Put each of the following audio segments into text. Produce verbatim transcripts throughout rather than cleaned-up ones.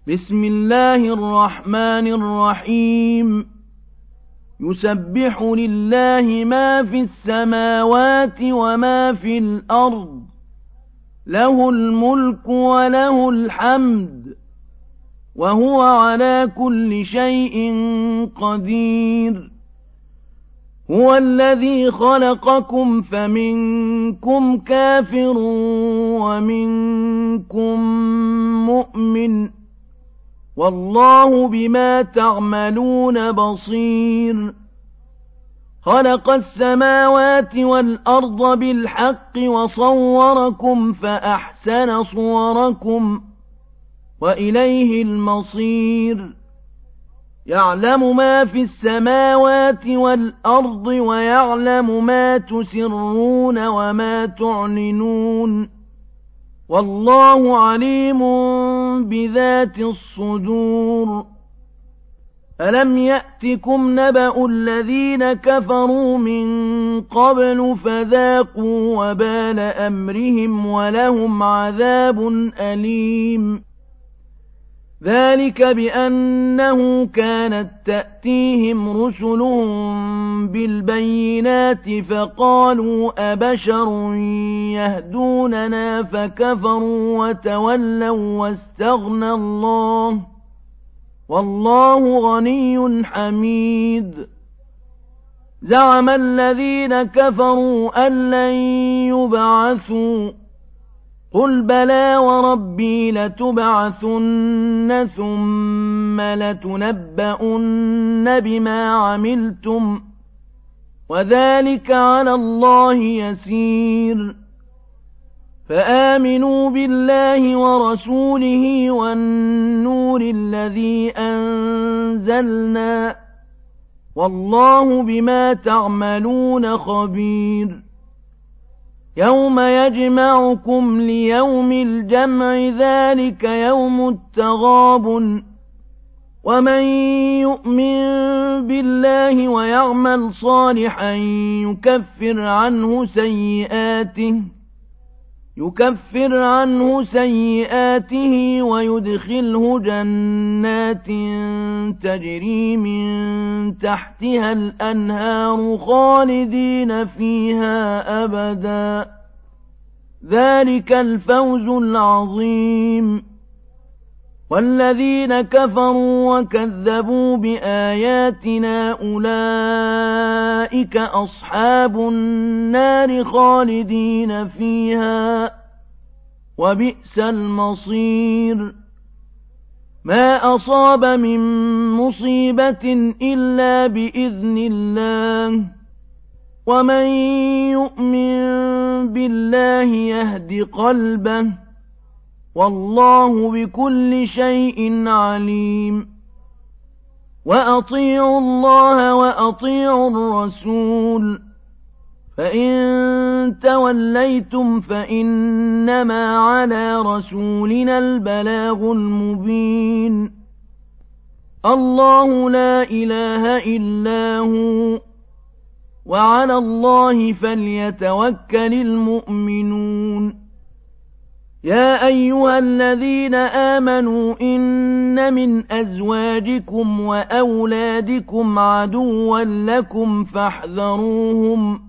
بسم الله الرحمن الرحيم يسبح لله ما في السماوات وما في الأرض له الملك وله الحمد وهو على كل شيء قدير هو الذي خلقكم فمنكم كافر ومنكم مؤمن والله بما تعملون بصير خلق السماوات والأرض بالحق وصوركم فأحسن صوركم وإليه المصير يعلم ما في السماوات والأرض ويعلم ما تسرون وما تعلنون والله عليم بذات الصدور ألم يأتكم نبأ الذين كفروا من قبل فذاقوا وبال أمرهم ولهم عذاب أليم ذلك بأنه كانت تأتيهم رسلهم بالبينات فقالوا أبشر يهدوننا فكفروا وتولوا واستغنى الله والله غني حميد زعم الذين كفروا أن لن يبعثوا قل بلى وربي لتبعثن ثم لتنبؤن بما عملتم وذلك على الله يسير فآمنوا بالله ورسوله والنور الذي أنزلنا والله بما تعملون خبير يوم يجمعكم ليوم الجمع ذلك يوم التغابن ومن يؤمن بالله ويعمل صالحا يكفر عنه سيئاته يكفر عنه سيئاته ويدخله جنات تجري من تحتها الأنهار خالدين فيها أبدا ذلك الفوز العظيم والذين كفروا وكذبوا بآياتنا أولئك أصحاب النار خالدين فيها وبئس المصير ما أصاب من مصيبة إلا بإذن الله ومن يؤمن بالله يهد قلبه والله بكل شيء عليم وأطيعوا الله وأطيعوا الرسول فإن توليتم فإنما على رسولنا البلاغ المبين الله لا إله إلا هو وعلى الله فليتوكل المؤمنون يا أيها الذين آمنوا إن من أزواجكم وأولادكم عدوا لكم فاحذروهم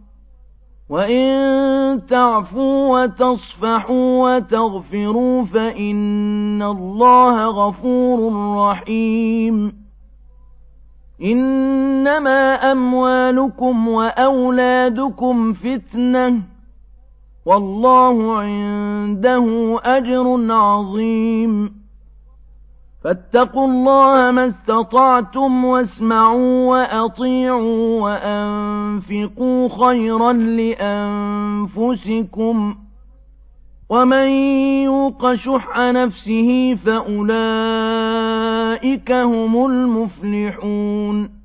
وإن تعفوا وتصفحوا وتغفروا فإن الله غفور رحيم إنما أموالكم وأولادكم فتنة والله عنده أجر عظيم فاتقوا الله ما استطعتم واسمعوا وأطيعوا وأنفقوا خيرا لأنفسكم ومن يوق شح نفسه فأولئك هم المفلحون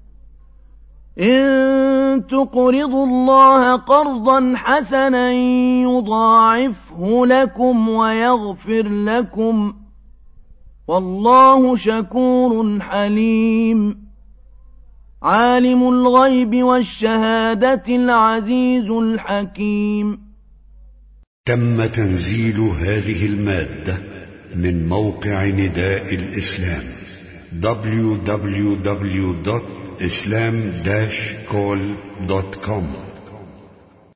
إن تقرضوا الله قرضا حسنا يضاعفه لكم ويغفر لكم والله شكور حليم عالم الغيب والشهادة العزيز الحكيم. تم تنزيل هذه المادة من موقع نداء الإسلام دبليو دبليو دبليو دوت إسلام داش كول دوت كوم.